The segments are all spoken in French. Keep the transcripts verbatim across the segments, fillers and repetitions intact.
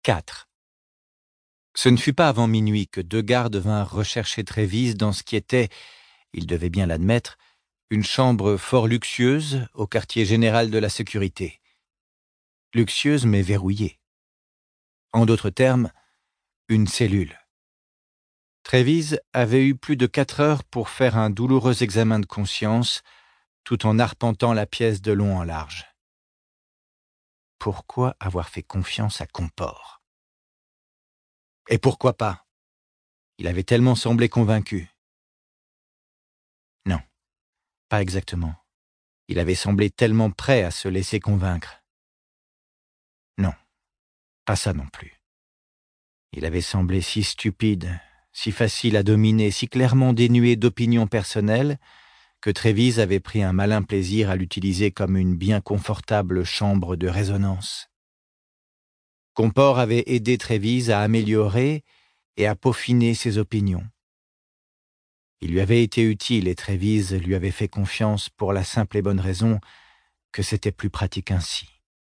quatre. Ce ne fut pas avant minuit que deux gardes vinrent rechercher Trévise dans ce qui était, il devait bien l'admettre, une chambre fort luxueuse au quartier général de la sécurité. Luxueuse mais verrouillée. En d'autres termes, une cellule. Trévise avait eu plus de quatre heures pour faire un douloureux examen de conscience, tout en arpentant la pièce de long en large. Pourquoi avoir fait confiance à Comport? Et pourquoi pas? Il avait tellement semblé convaincu. Non, pas exactement. Il avait semblé tellement prêt à se laisser convaincre. Non, pas ça non plus. Il avait semblé si stupide, si facile à dominer, si clairement dénué d'opinion personnelle, que Trévise avait pris un malin plaisir à l'utiliser comme une bien confortable chambre de résonance. Comport avait aidé Trévise à améliorer et à peaufiner ses opinions. Il lui avait été utile et Trévise lui avait fait confiance pour la simple et bonne raison que c'était plus pratique ainsi.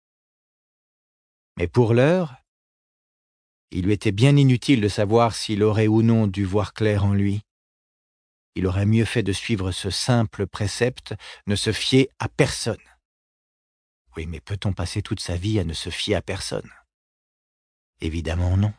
Mais pour l'heure, il lui était bien inutile de savoir s'il aurait ou non dû voir clair en lui. Il aurait mieux fait de suivre ce simple précepte, ne se fier à personne. Oui, mais peut-on passer toute sa vie à ne se fier à personne? Évidemment non.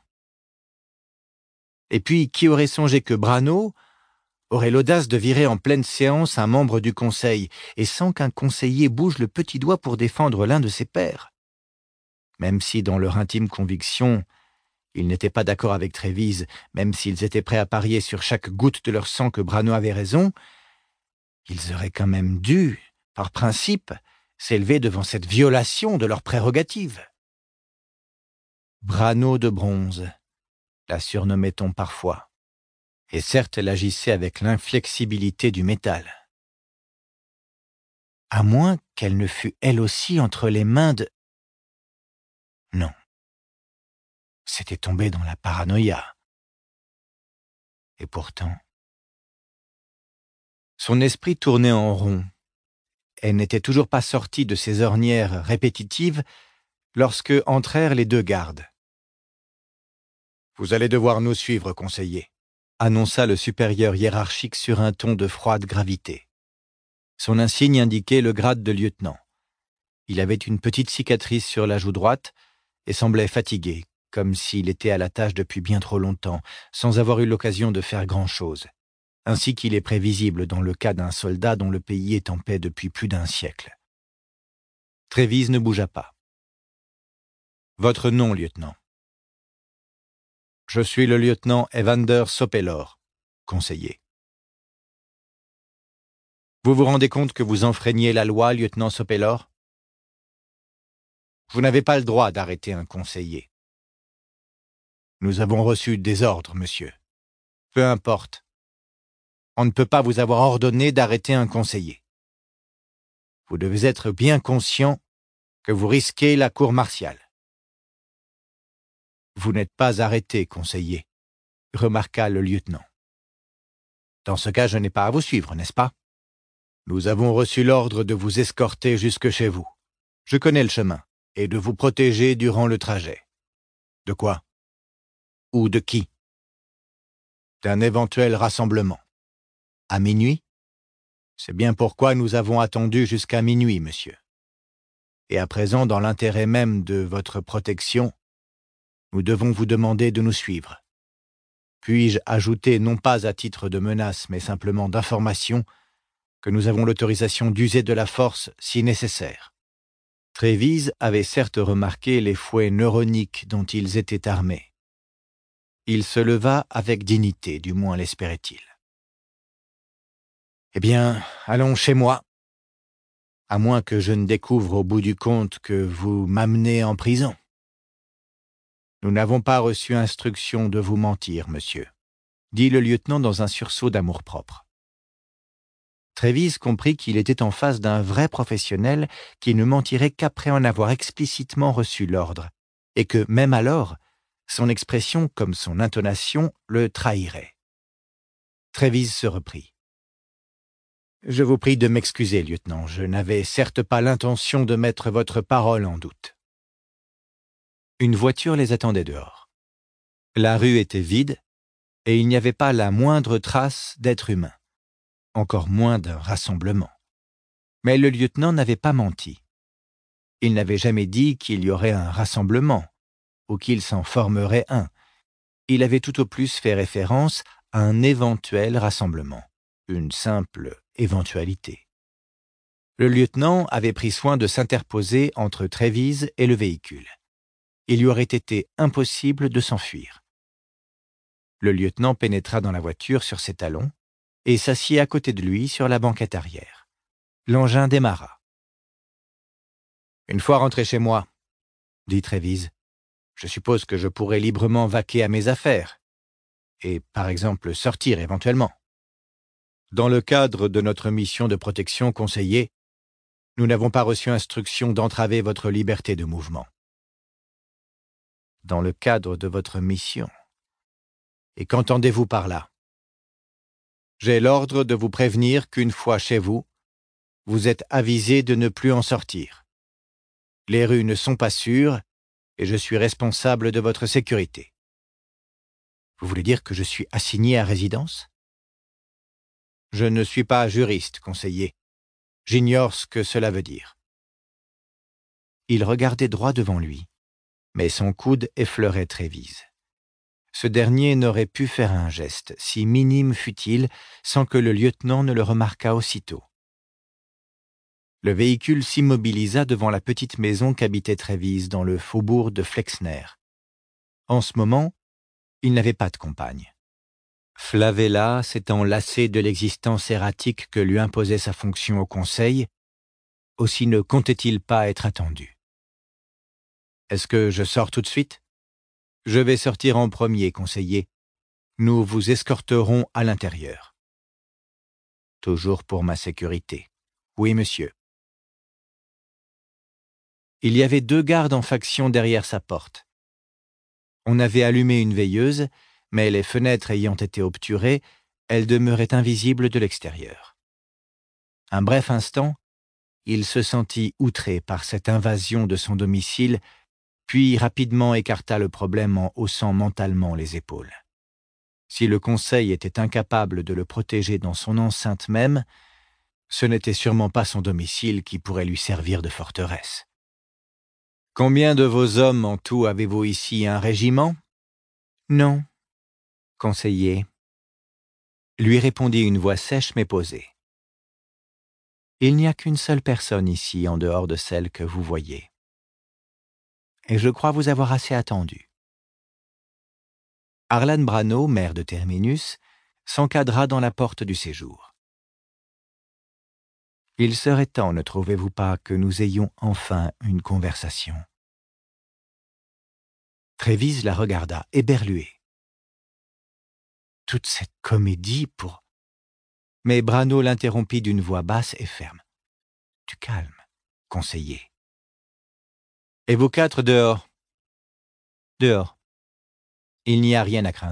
Et puis, qui aurait songé que Brano aurait l'audace de virer en pleine séance un membre du conseil, et sans qu'un conseiller bouge le petit doigt pour défendre l'un de ses pairs? Même si, dans leur intime conviction, ils n'étaient pas d'accord avec Trévise, même s'ils étaient prêts à parier sur chaque goutte de leur sang que Brano avait raison, ils auraient quand même dû, par principe, s'élever devant cette violation de leurs prérogatives. Brano de bronze, la surnommait-on parfois. Et certes, elle agissait avec l'inflexibilité du métal. À moins qu'elle ne fût elle aussi entre les mains de... Non. C'était tombé dans la paranoïa. Et pourtant... Son esprit tournait en rond. Elle n'était toujours pas sortie de ses ornières répétitives lorsque entrèrent les deux gardes. « Vous allez devoir nous suivre, conseiller », annonça le supérieur hiérarchique sur un ton de froide gravité. Son insigne indiquait le grade de lieutenant. Il avait une petite cicatrice sur la joue droite et semblait fatigué, comme s'il était à la tâche depuis bien trop longtemps, sans avoir eu l'occasion de faire grand-chose, ainsi qu'il est prévisible dans le cas d'un soldat dont le pays est en paix depuis plus d'un siècle. Trévise ne bougea pas. « Votre nom, lieutenant ?»« Je suis le lieutenant Evander Sopelor, conseiller. »« Vous vous rendez compte que vous enfreignez la loi, lieutenant Sopelor ? Vous n'avez pas le droit d'arrêter un conseiller. »« Nous avons reçu des ordres, monsieur. »« Peu importe. On ne peut pas vous avoir ordonné d'arrêter un conseiller. Vous devez être bien conscient que vous risquez la cour martiale. »« Vous n'êtes pas arrêté, conseiller, » remarqua le lieutenant. « Dans ce cas, je n'ai pas à vous suivre, n'est-ce pas ? Nous avons reçu l'ordre de vous escorter jusque chez vous. Je connais le chemin, et de vous protéger durant le trajet. » « De quoi ? Ou de qui ? » ?»« D'un éventuel rassemblement. » »« À minuit ? » ?»« C'est bien pourquoi nous avons attendu jusqu'à minuit, monsieur. Et à présent, dans l'intérêt même de votre protection, nous devons vous demander de nous suivre. Puis-je ajouter, non pas à titre de menace, mais simplement d'information, que nous avons l'autorisation d'user de la force si nécessaire. Trévise avait certes remarqué les fouets neuroniques dont ils étaient armés. Il se leva avec dignité, du moins l'espérait-il. « Eh bien, allons chez moi, à moins que je ne découvre au bout du compte que vous m'amenez en prison. Nous n'avons pas reçu instruction de vous mentir, monsieur, » dit le lieutenant dans un sursaut d'amour-propre. Trévise comprit qu'il était en face d'un vrai professionnel qui ne mentirait qu'après en avoir explicitement reçu l'ordre, et que, même alors, son expression comme son intonation le trahiraient. Trévise se reprit. « Je vous prie de m'excuser, lieutenant, je n'avais certes pas l'intention de mettre votre parole en doute. » Une voiture les attendait dehors. La rue était vide et il n'y avait pas la moindre trace d'être humain, encore moins d'un rassemblement. Mais le lieutenant n'avait pas menti. Il n'avait jamais dit qu'il y aurait un rassemblement ou qu'il s'en formerait un. Il avait tout au plus fait référence à un éventuel rassemblement, une simple éventualité. Le lieutenant avait pris soin de s'interposer entre Trévise et le véhicule. Il lui aurait été impossible de s'enfuir. Le lieutenant pénétra dans la voiture sur ses talons et s'assit à côté de lui sur la banquette arrière. L'engin démarra. « Une fois rentré chez moi, » dit Trévise, « je suppose que je pourrai librement vaquer à mes affaires et, par exemple, sortir éventuellement. Dans le cadre de notre mission de protection conseillée, nous n'avons pas reçu instruction d'entraver votre liberté de mouvement. » Dans le cadre de votre mission. Et qu'entendez-vous par là? J'ai l'ordre de vous prévenir qu'une fois chez vous, vous êtes avisé de ne plus en sortir. Les rues ne sont pas sûres et je suis responsable de votre sécurité. Vous voulez dire que je suis assigné à résidence? Je ne suis pas juriste, conseiller. J'ignore ce que cela veut dire. Il regardait droit devant lui, mais son coude effleurait Trévise. Ce dernier n'aurait pu faire un geste, si minime fût-il, sans que le lieutenant ne le remarquât aussitôt. Le véhicule s'immobilisa devant la petite maison qu'habitait Trévise dans le faubourg de Flexner. En ce moment, il n'avait pas de compagne. Flavella s'étant lassé de l'existence erratique que lui imposait sa fonction au conseil, aussi ne comptait-il pas être attendu. « Est-ce que je sors tout de suite ? » « Je vais sortir en premier, conseiller. Nous vous escorterons à l'intérieur. »« Toujours pour ma sécurité. »« Oui, monsieur. » Il y avait deux gardes en faction derrière sa porte. On avait allumé une veilleuse, mais les fenêtres ayant été obturées, elle demeurait invisible de l'extérieur. Un bref instant, il se sentit outré par cette invasion de son domicile, puis rapidement écarta le problème en haussant mentalement les épaules. Si le conseil était incapable de le protéger dans son enceinte même, ce n'était sûrement pas son domicile qui pourrait lui servir de forteresse. « Combien de vos hommes en tout avez-vous ici, un régiment ? » ?»« Non, conseiller, » lui répondit une voix sèche mais posée. « Il n'y a qu'une seule personne ici en dehors de celle que vous voyez. Et je crois vous avoir assez attendu. » Harlan Brano, maire de Terminus, s'encadra dans la porte du séjour. « Il serait temps, ne trouvez-vous pas, que nous ayons enfin une conversation ?» Trévise la regarda, éberlué. Toute cette comédie pour... Mais Brano l'interrompit d'une voix basse et ferme. « Du calme, conseiller. »« Et vous quatre dehors ?»« Dehors. Il n'y a rien à craindre. »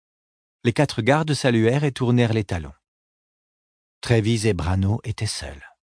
Les quatre gardes saluèrent et tournèrent les talons. Trévise et Brano étaient seuls.